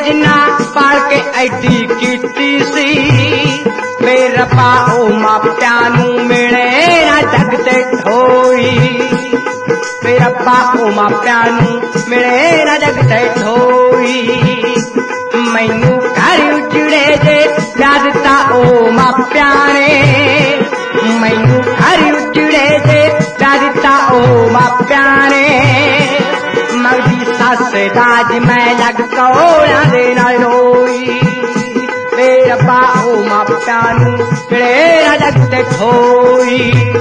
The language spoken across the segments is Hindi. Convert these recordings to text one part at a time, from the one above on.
जिन्ना पाल के ऐडी कीती सी वे रब्बा ओ मापिया नू मिले ना जग ते ठोई वे रब्बा ओ मापिया नू मिले ना जग ते ठोई मैनू घर उजड़े जे प्यार दिता ओ मापिया ने मैनू घर उजड़े जे प्यार दिता ओ मापिया ने मगदी सस दाज मैं लग कोला दे नाल रोई वे रब्बा ओ मापिया नू मिले ना जग ते ठोई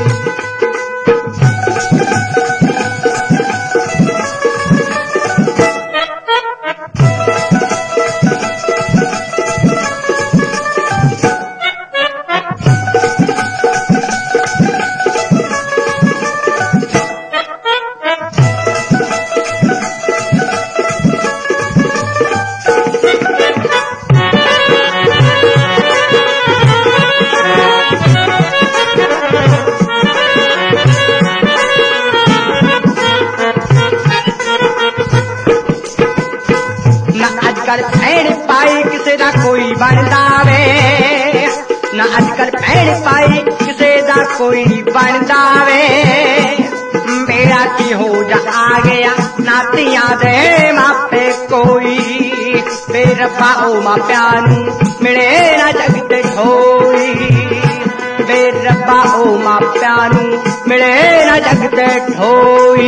भैन पाई किसे दा कोई बनदा वे ना अजकल भैन पाई किसे दा कोई बनदा वे मेरा की हो जा आ गया नातियां दे मापे कोई वे रब्बा ओ मापिया नू मिले ना जग ते ठोई वे रब्बा ओ मापिया नू मिले ना जग ते ठोई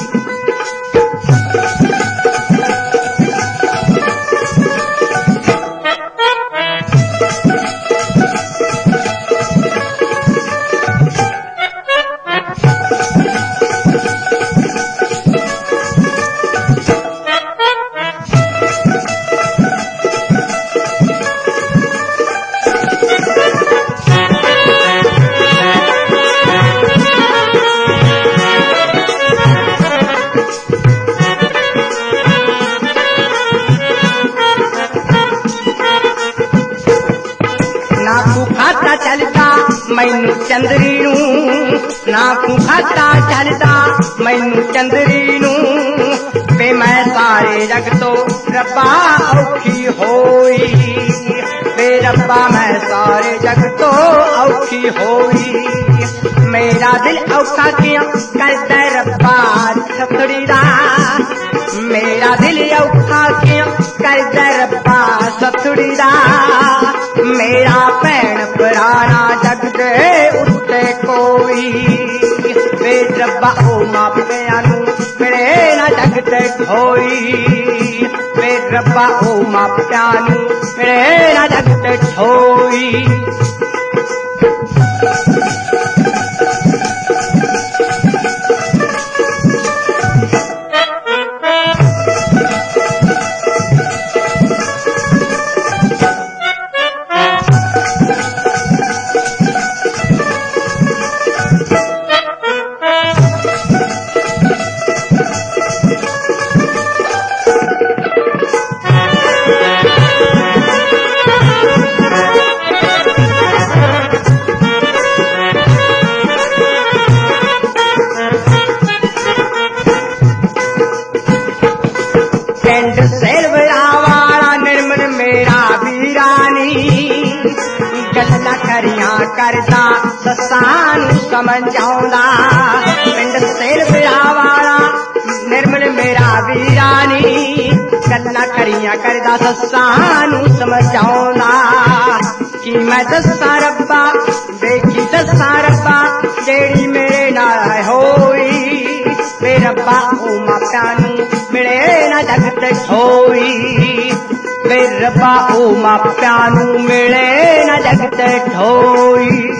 चलता मैनू चंदरी नू ना तू खाता चलता मैनू चंदरी नू वे मैं सारे जग तो रब्बा औखी होई वे रब्बा मैं सारे जग तो औखी होई मेरा दिल औखा क्यों करता रब्बा सतड़ी दा मेरा दिल औखा क्यों करता रब्बा सतड़ी दा मेरा भैन भराना जग दे उत्ते कोई वे रब्बा ओ मापिया नू मिले ना जग ते ठोई वे रब्बा ओ मापिया नू मिले ना जग ते ठोई गल्ला करियां करदा ससानू समझाउंदा पिंड सेल बिरा वाला निर्मल मेरा वीरानी गल्ला करियां करदा ससानू समझाउंदा कि मैं दस्सां रब्बा देखी दस्सां रब्बा जेड़ी मेरे नाल होई वे रब्बा ओ मापिया नू मिले ना जग ते ठोई वे रब्बा ओ मापिया नू मिले ना जग ते ठोई